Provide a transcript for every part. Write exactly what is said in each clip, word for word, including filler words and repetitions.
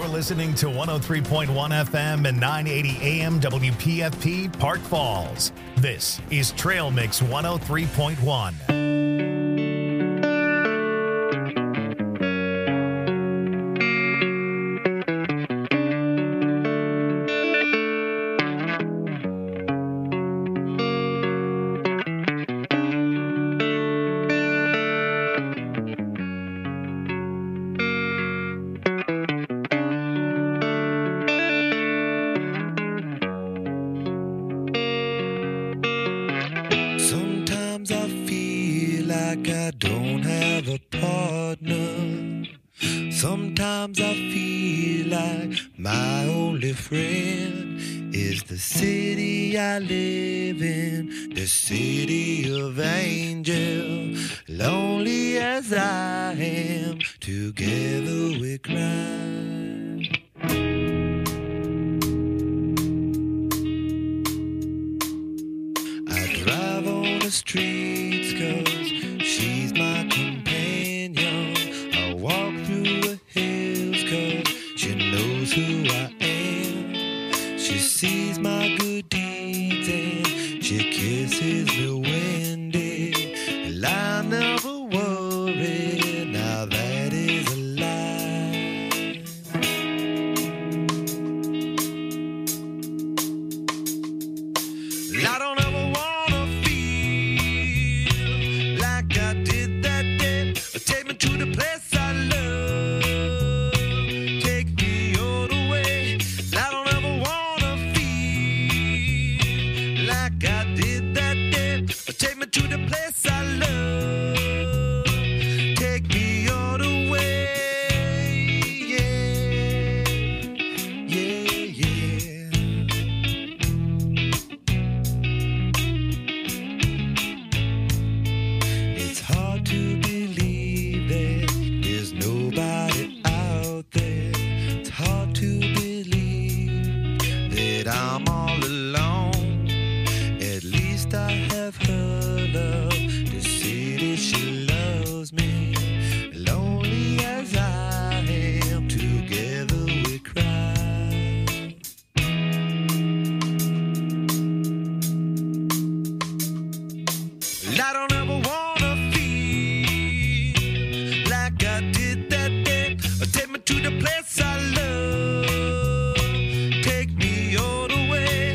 You're listening to one oh three point one F M and nine eighty A M W P F P Park Falls. This is Trail Mix one oh three point one. Sometimes I feel like my only friend is the city I live in, the city of angels. Lonely as I am, together we cry. I drive on the streets 'cause she's my companion. I walk through the hills 'cause she knows who I am. She sees my good deeds and she kisses me when day. And I never worry, now that is a lie. I don't ever wanna feel like I did that day. Take me to the place I love. Take me all the way. I don't ever wanna feel like I did that day. Take me to the place I love. Take me all the way. Yeah, yeah, yeah. It's hard to believe that there's nobody out there. It's hard to believe that I'm all alone. At least I have her love. The city, she loves me. Lonely as I am, together we cry. I don't ever wanna feel like I did that day. Take me to the place I love. Take me all the way.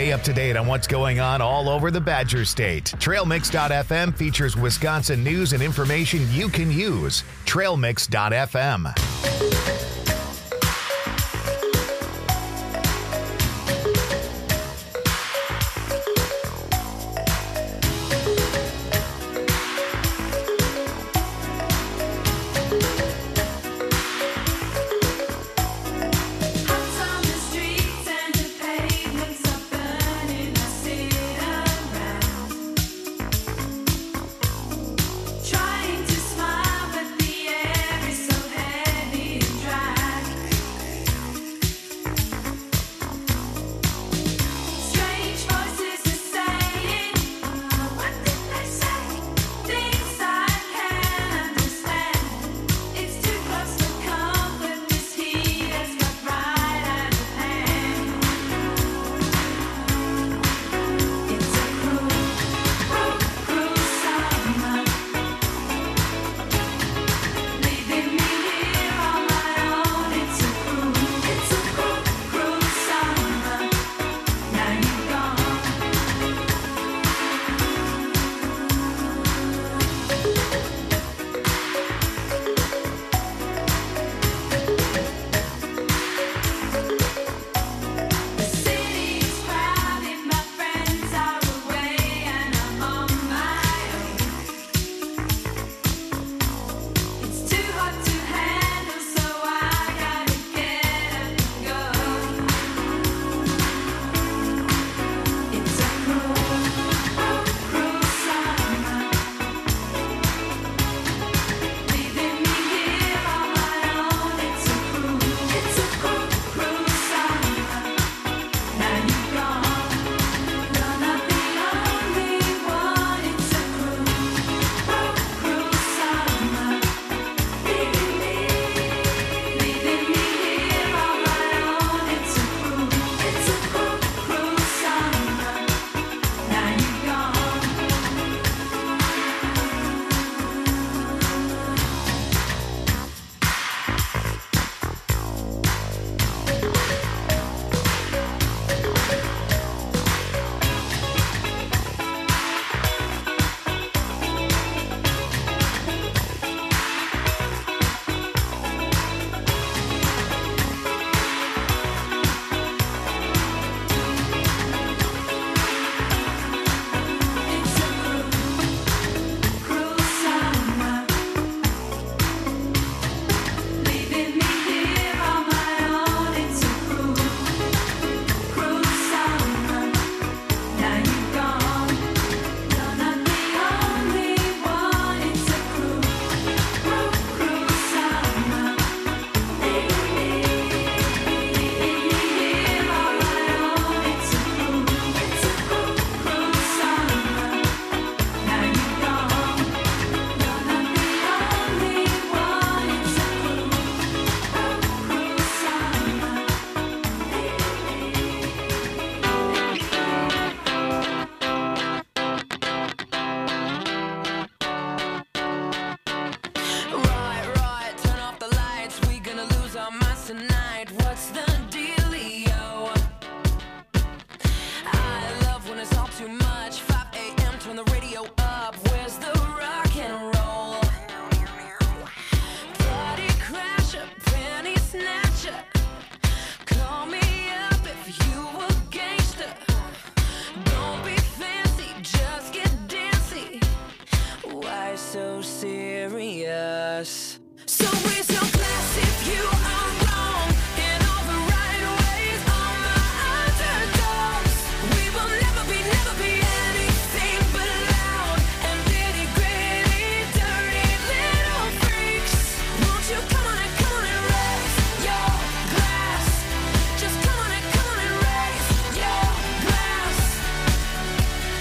Stay up to date on what's going on all over the Badger State. Trail Mix dot f m features Wisconsin news and information you can use. Trail Mix dot f m. Trying to smile, but the air is so heavy.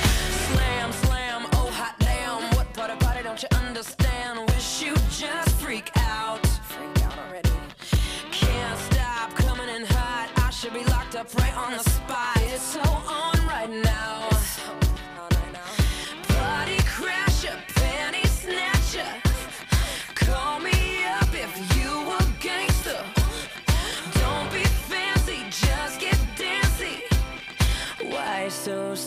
Don't you understand? Wish you just free.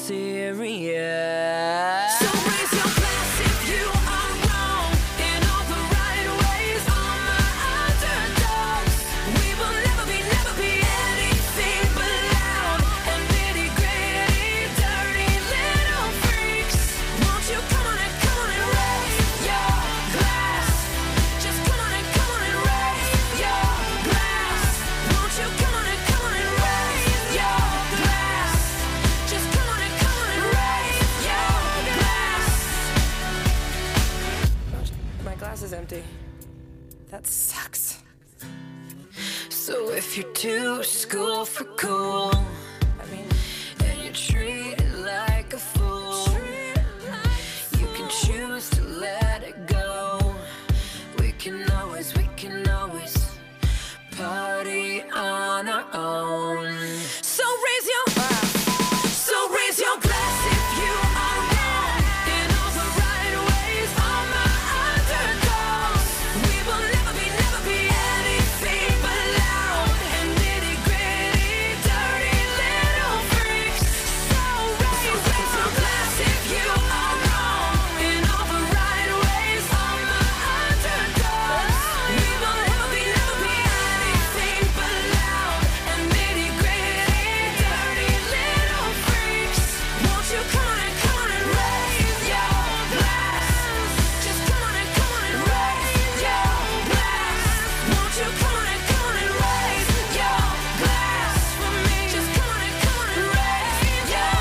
serious. So raise your glass if you are wrong in all the right ways. All my underdogs, we will never be, never be anything but loud and nitty gritty, dirty little freaks. Won't you come on and come on and raise your glass? Just come on and come on and raise your glass. Won't you come on and come on and raise your glass? Just come on and come on and raise your glass. My glass is empty. That sucks. So if you're too school for cool, I mean, and you're treated like a fool, you can choose to let it go. We can always, we can always party on our own. So raise your, so raise your glass if you are wrong in all the right ways. All my underdogs, we will never be, never be anything but loud and nitty gritty, dirty little freaks. So raise, raise your glass if you are wrong in all the right ways. All my underdogs, we will never be, never be anything but loud and nitty gritty, dirty little freaks. Won't you come on and come on and raise your glass? Just come on and come on and raise your glass. Won't you come on and come on and raise your glass for me? Just come on and come on and raise your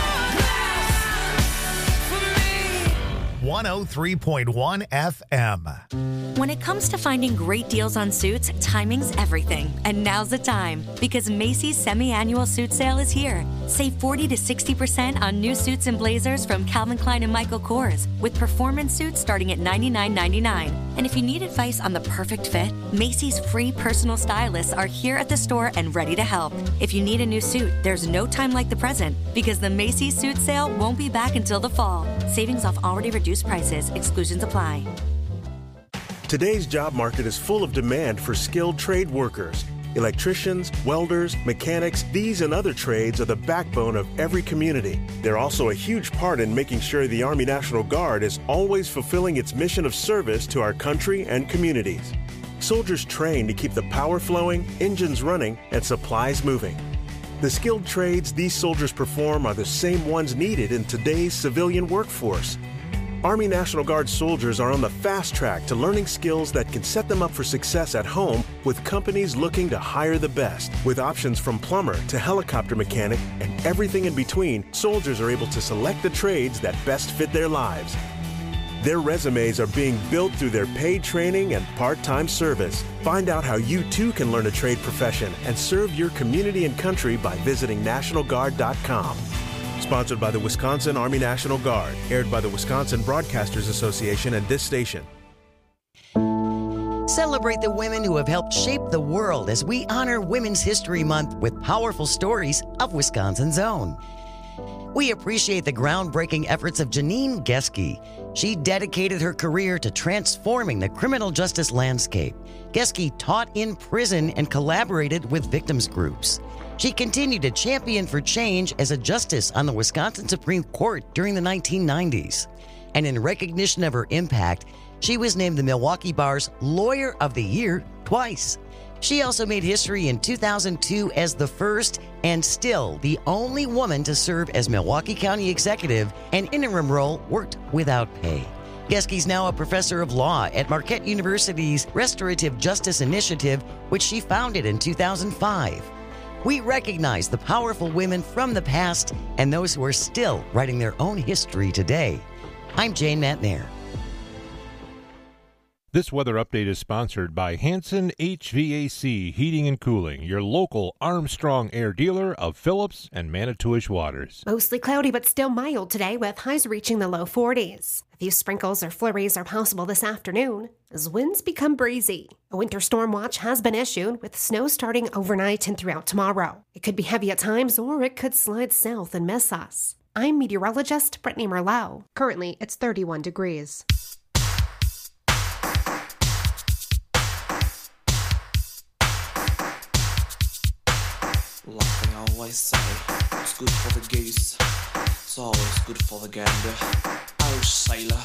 glass for me. one oh three point one F M. When it comes to finding great deals on suits, timing's everything. And now's the time, because Macy's semi-annual suit sale is here. Save forty to sixty percent on new suits and blazers from Calvin Klein and Michael Kors, with performance suits starting at ninety-nine ninety-nine. And if you need advice on the perfect fit, Macy's free personal stylists are here at the store and ready to help. If you need a new suit, there's no time like the present, because the Macy's suit sale won't be back until the fall. Savings off already reduced prices. Exclusions apply. Today's job market is full of demand for skilled trade workers. Electricians, welders, mechanics, these and other trades are the backbone of every community. They're also a huge part in making sure the Army National Guard is always fulfilling its mission of service to our country and communities. Soldiers train to keep the power flowing, engines running, and supplies moving. The skilled trades these soldiers perform are the same ones needed in today's civilian workforce. Army National Guard soldiers are on the fast track to learning skills that can set them up for success at home with companies looking to hire the best. With options from plumber to helicopter mechanic and everything in between, soldiers are able to select the trades that best fit their lives. Their resumes are being built through their paid training and part-time service. Find out how you too can learn a trade profession and serve your community and country by visiting National Guard dot com. Sponsored by the Wisconsin Army National Guard, aired by the Wisconsin Broadcasters Association and this station. Celebrate the women who have helped shape the world as we honor Women's History Month with powerful stories of Wisconsin's own. We appreciate the groundbreaking efforts of Janine Geske. She dedicated her career to transforming the criminal justice landscape. Geske taught in prison and collaborated with victims groups. She continued to champion for change as a justice on the Wisconsin Supreme Court during the nineteen nineties. And in recognition of her impact, she was named the Milwaukee Bar's Lawyer of the Year twice. She also made history in two thousand two as the first and still the only woman to serve as Milwaukee County Executive, an interim role worked without pay. Geske's now a professor of law at Marquette University's Restorative Justice Initiative, which she founded in two thousand five. We recognize the powerful women from the past and those who are still writing their own history today. I'm Jane Matnair. This weather update is sponsored by Hanson H V A C Heating and Cooling, your local Armstrong Air dealer of Phillips and Manitowish waters. Mostly cloudy but still mild today, with highs reaching the low forties. A few sprinkles or flurries are possible this afternoon as winds become breezy. A winter storm watch has been issued, with snow starting overnight and throughout tomorrow. It could be heavy at times, or it could slide south and miss us. I'm meteorologist Brittany Merlot. Currently, it's thirty-one degrees. Like they always say, it's good for the goose, It's always good for the gander. Oh, sailor.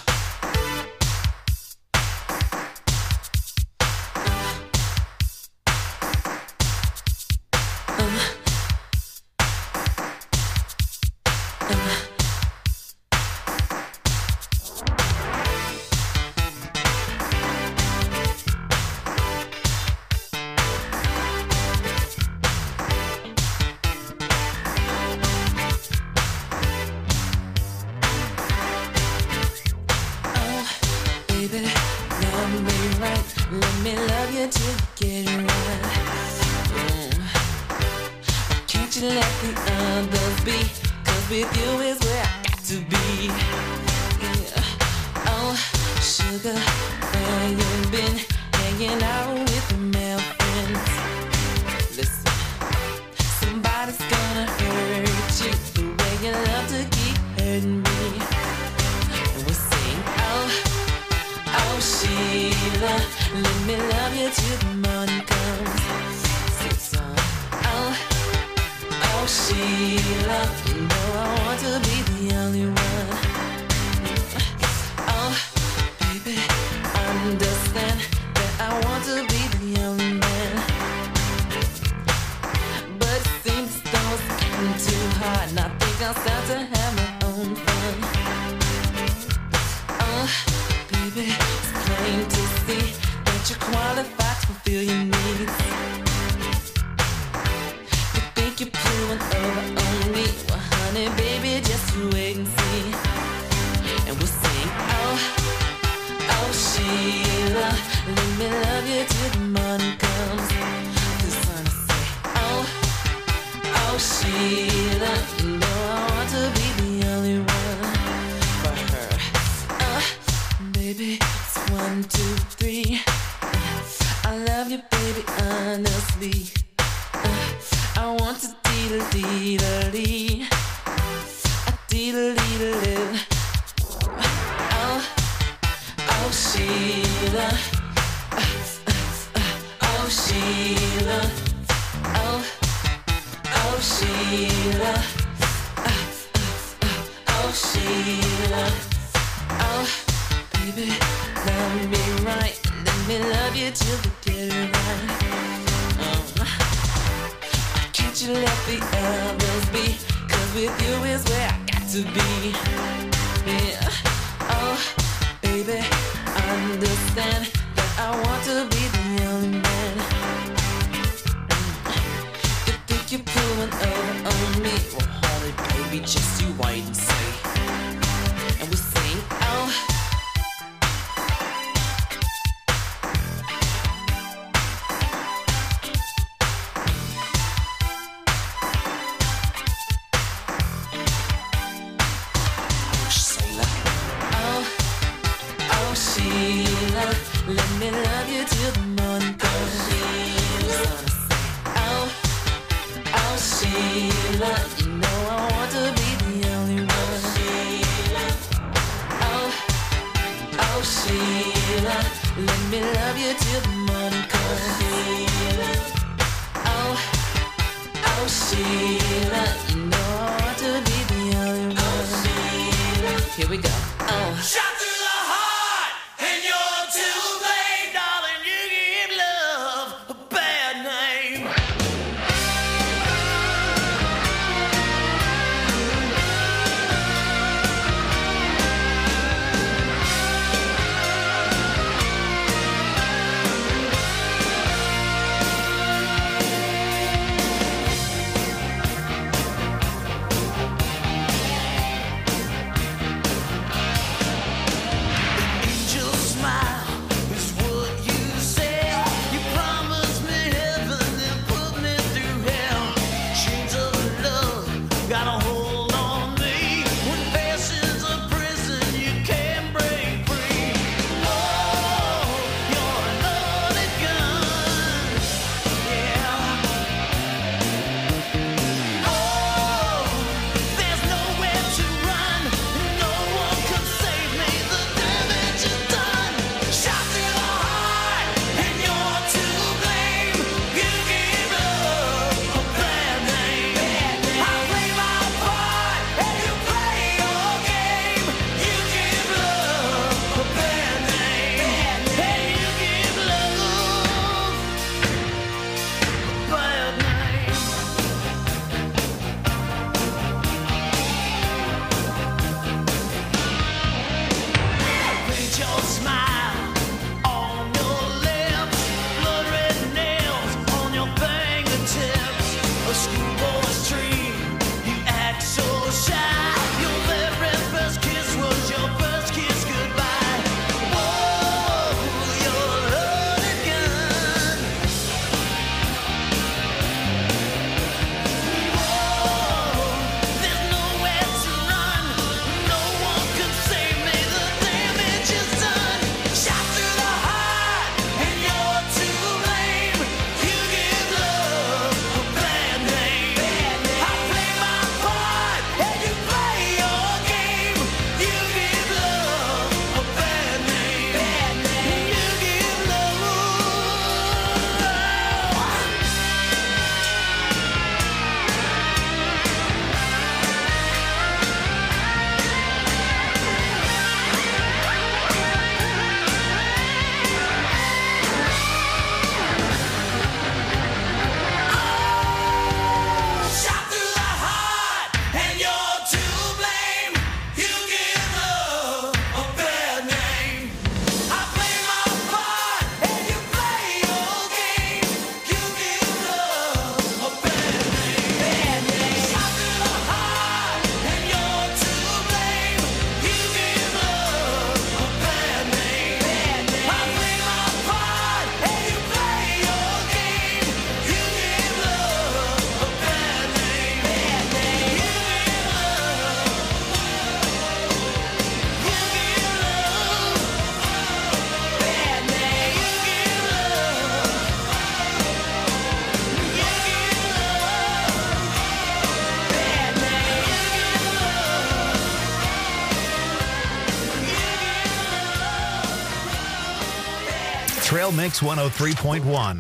Trail Mix one oh three point one.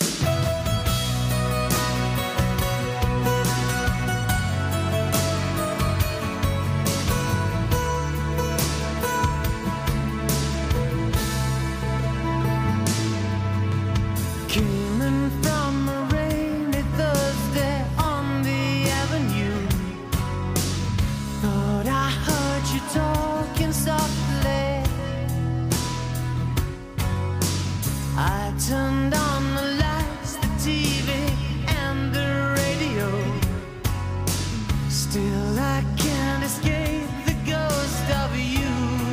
Coming from a rainy Thursday on the avenue, thought I heard you talking softly. I turned on the lights, the T V and the radio. Still I can't escape the ghost of you.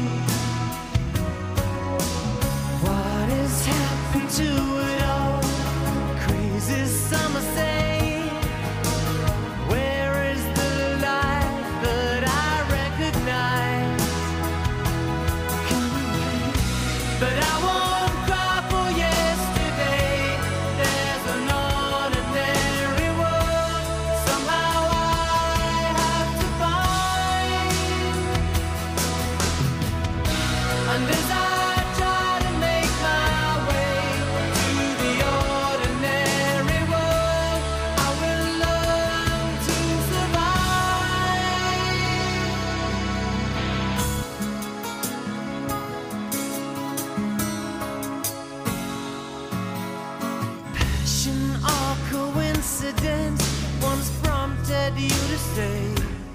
What has happened to it all? Crazy summer say, where is the light that I recognize? But I won't cry for yesterday. There's an ordinary world somehow I have to find. And as I try to make my way to the ordinary world, I will learn to survive. Passion or coincidence once prompted you to say,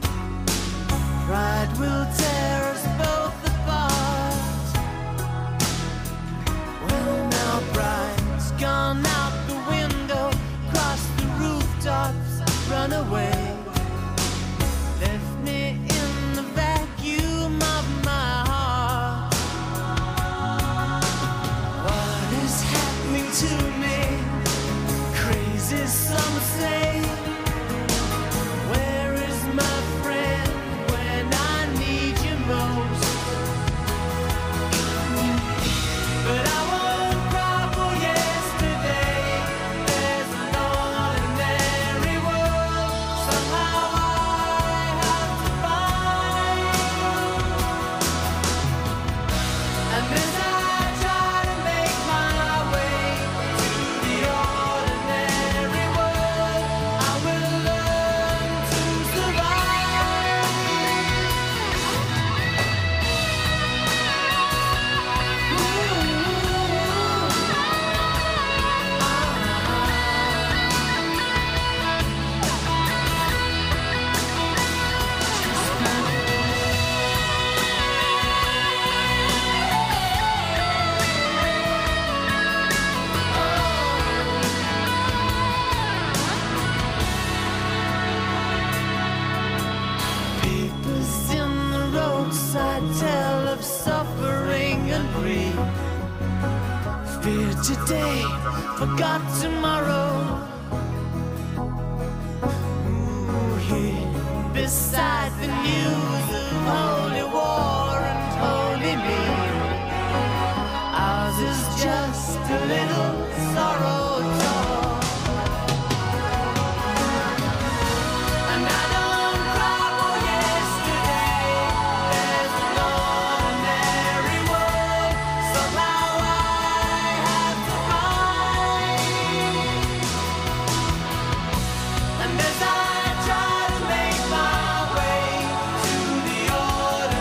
pride will tear us both apart. Well, now pride's gone out the window, crossed the rooftops, run away. Left me in the vacuum of my heart. What is happening to me? Crazy some say. Where is my friend when I need you most? But I won't cry for yesterday. There's an ordinary world somehow I have to find. And as I try to make my way to the ordinary world, I will learn to survive. Papers in the roadside tell of suffering and grief. Fear today, forgot tomorrow. Ooh, here beside the news of holy war and holy me, ours is just a little sorrow talk. And I don't cry for yesterday. There's an ordinary world somehow I have to find. And as I try to make my way to the ordinary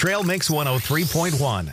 Trail Mix one oh three point one.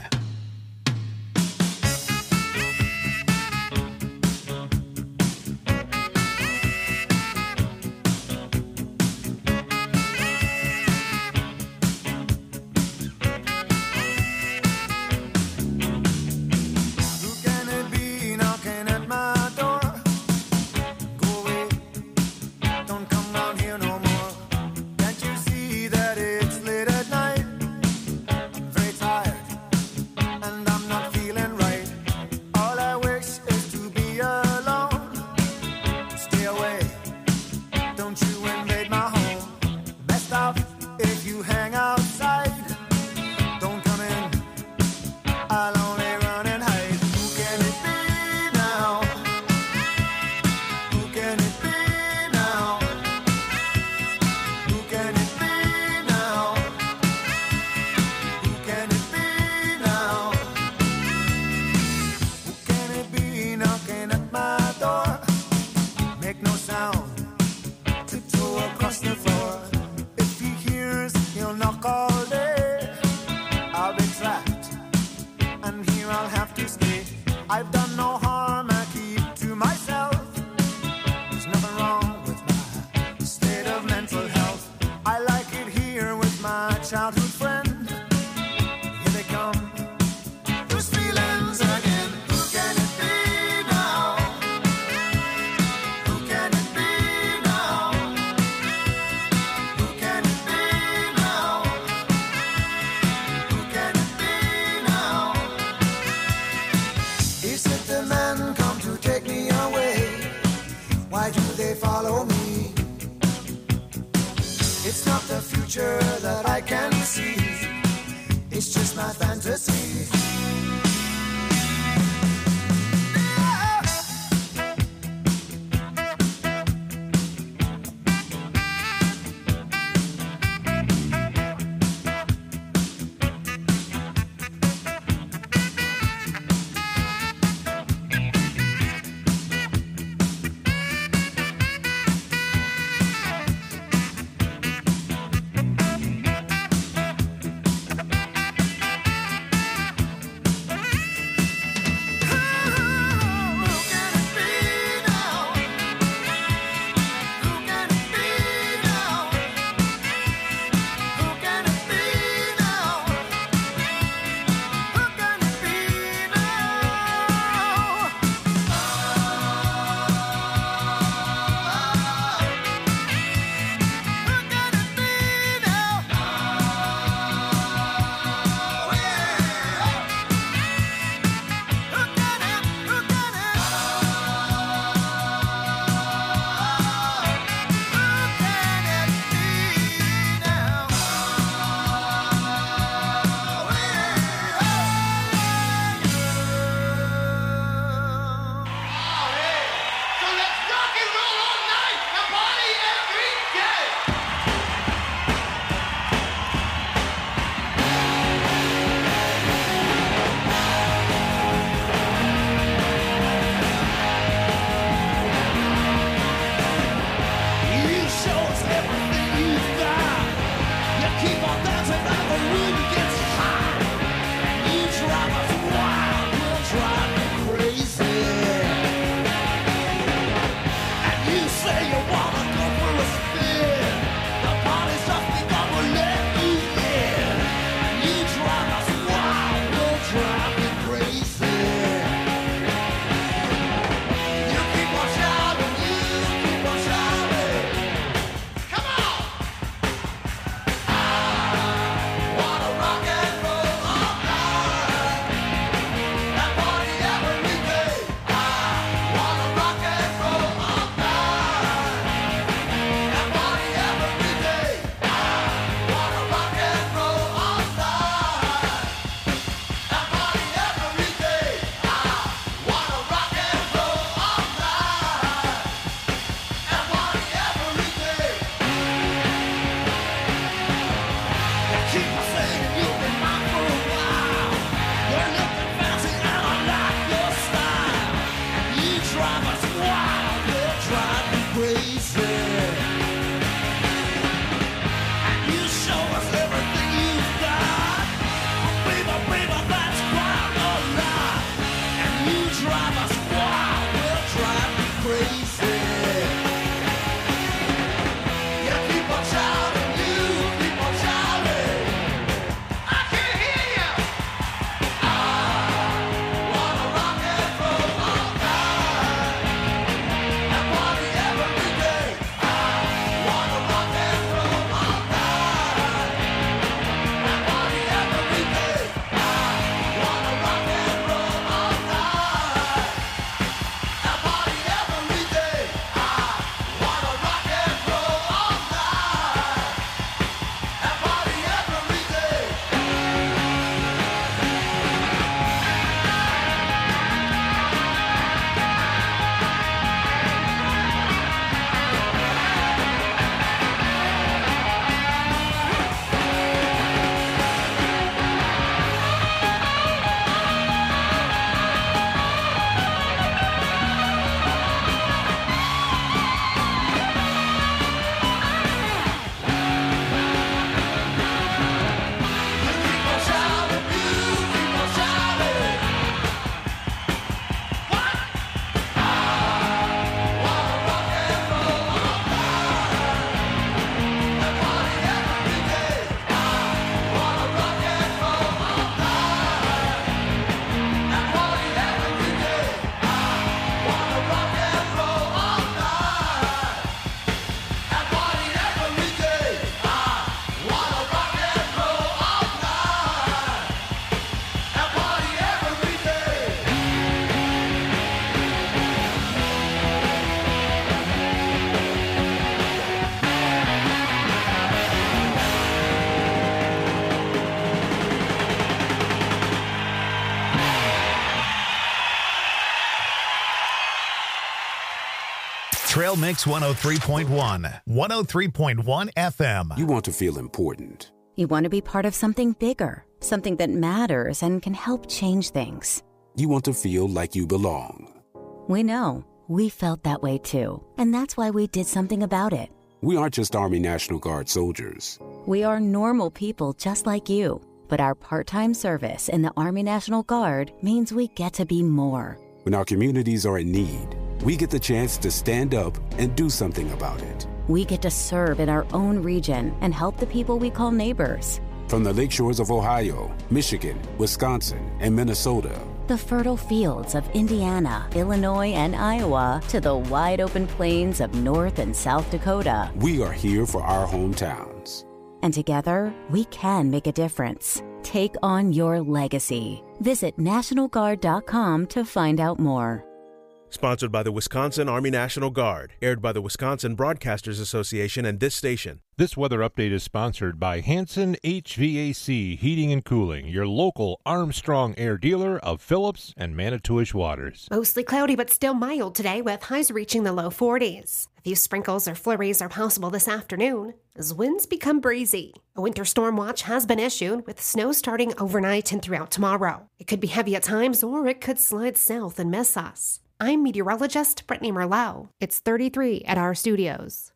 Trail Mix one oh three point one, one oh three point one F M. You want to feel important. You want to be part of something bigger, something that matters and can help change things. You want to feel like you belong. We know. We felt that way too. And that's why we did something about it. We aren't just Army National Guard soldiers. We are normal people just like you. But our part-time service in the Army National Guard means we get to be more. When our communities are in need, we get the chance to stand up and do something about it. We get to serve in our own region and help the people we call neighbors. From the lakeshores of Ohio, Michigan, Wisconsin, and Minnesota. The fertile fields of Indiana, Illinois, and Iowa to the wide open plains of North and South Dakota. We are here for our hometowns. And together, we can make a difference. Take on your legacy. Visit National Guard dot com to find out more. Sponsored by the Wisconsin Army National Guard. Aired by the Wisconsin Broadcasters Association and this station. This weather update is sponsored by Hanson H V A C Heating and Cooling, your local Armstrong Air dealer of Phillips and Manitowish Waters. Mostly cloudy but still mild today with highs reaching the low forties. A few sprinkles or flurries are possible this afternoon as winds become breezy. A winter storm watch has been issued with snow starting overnight and throughout tomorrow. It could be heavy at times or it could slide south and miss us. I'm meteorologist Brittany Merlot. It's thirty-three at our studios.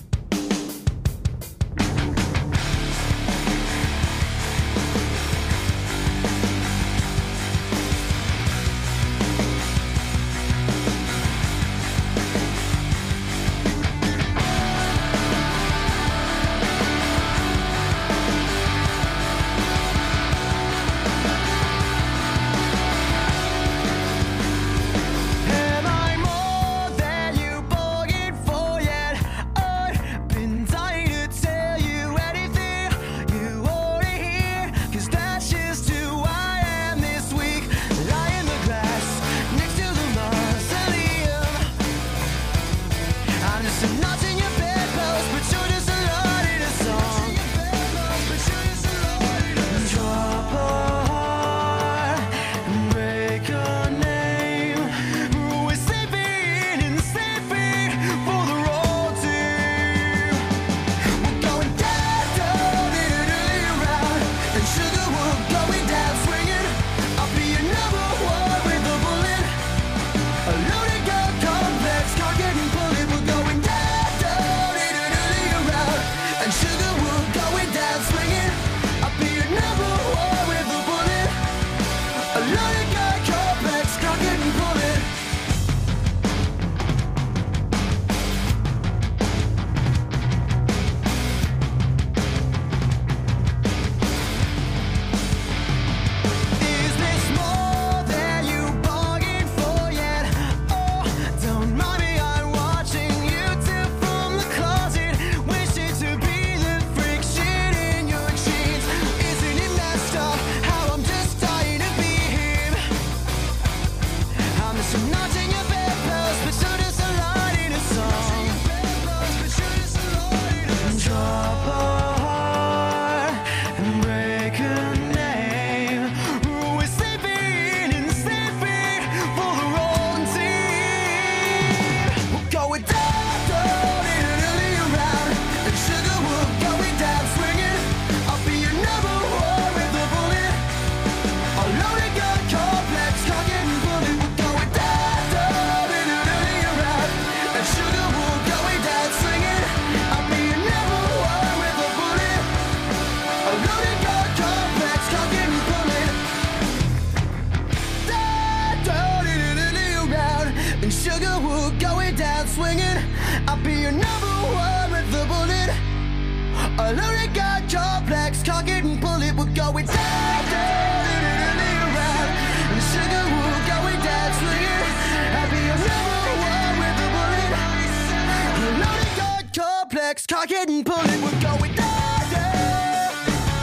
Cock it and pull it, we're going down, down,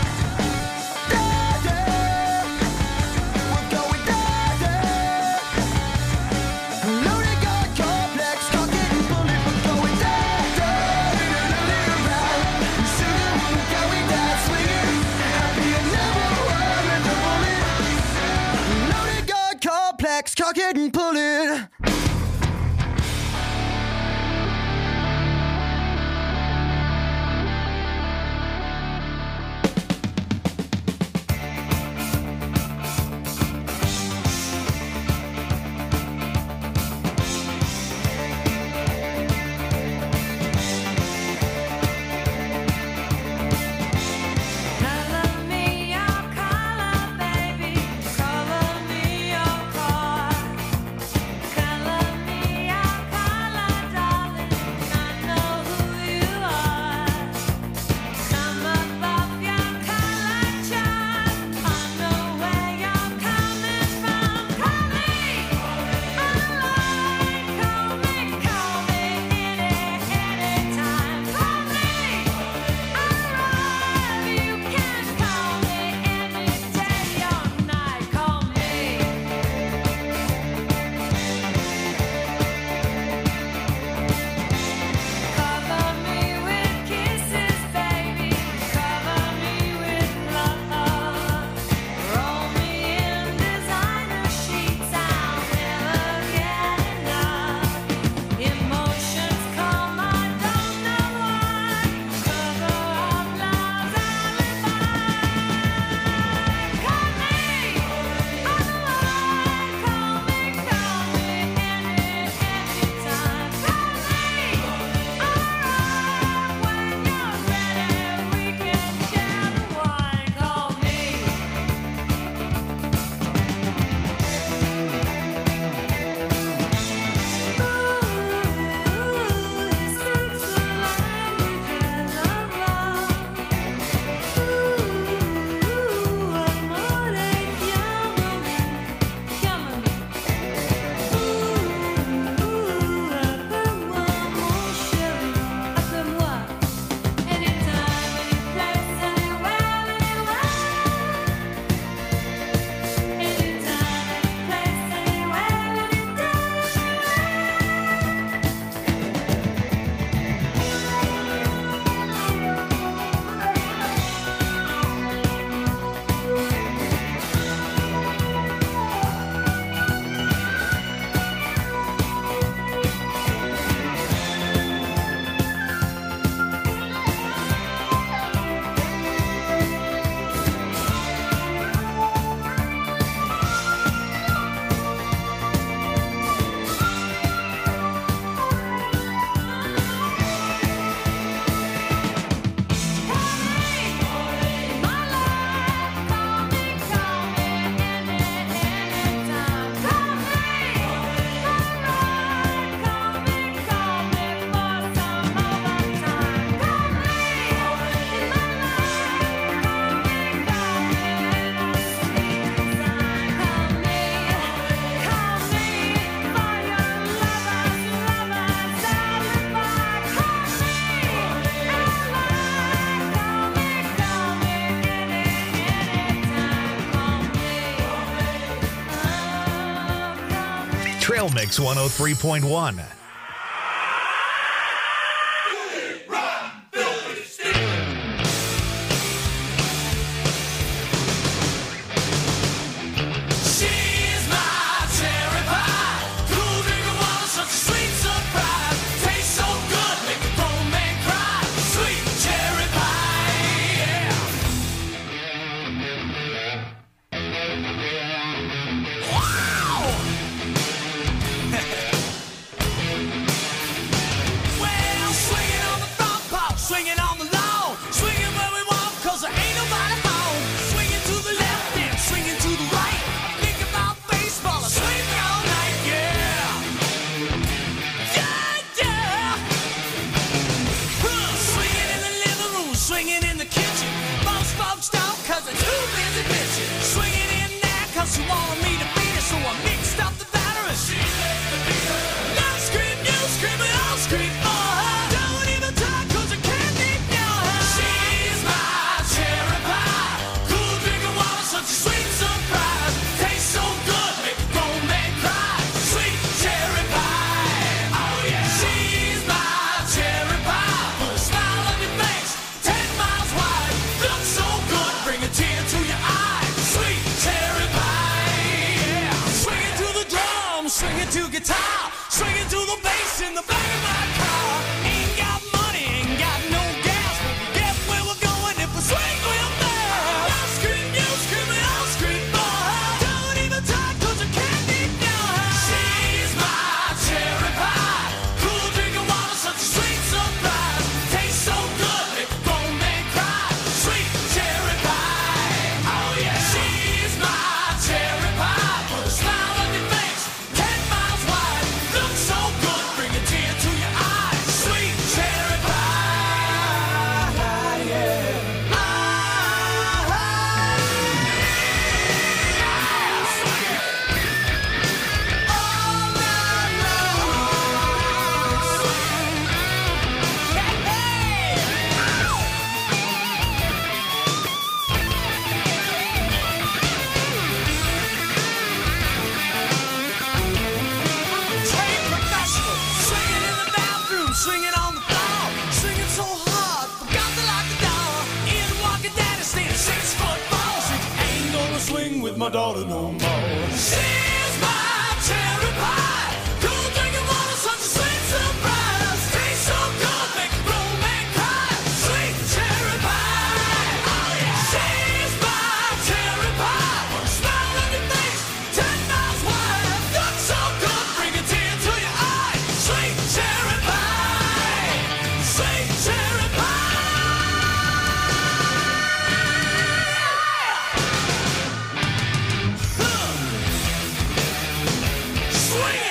down, down. We're going down, down. Loaded gun complex, cock it and pull it, we're going down, down. Sugar, we're going down, swinging. Happy and never were with the bullet. Loaded gun complex, cock it and pull it. Trail Mix one oh three point one. My daughter no more. She's my cherry pie. Cool drinking water, such a sweet surprise. Tastes so good, make a grown man cry. Sweet cherry pie. Oh yeah. She's my cherry pie. Put a smile on your face, ten miles wide. Looks so good, bring a tear to your eye. Sweet cherry pie. Sweet cherry pie. Swing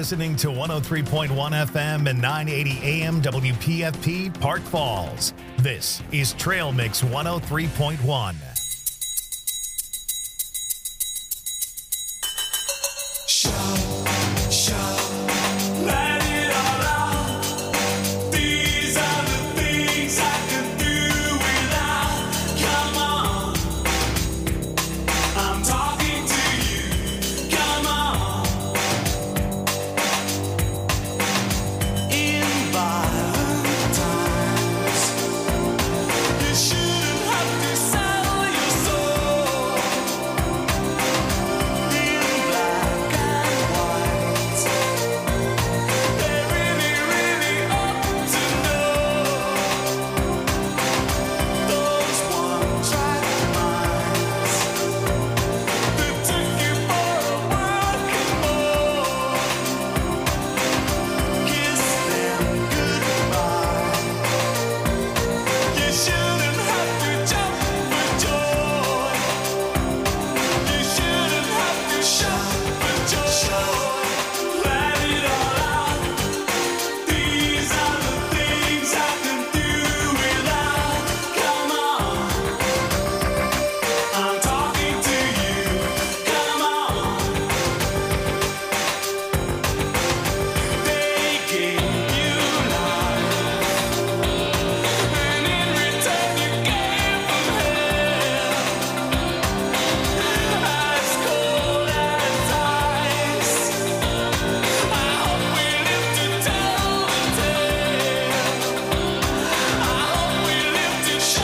listening to one oh three point one F M and nine eighty A M W P F P Park Falls. This is Trail Mix one oh three point one.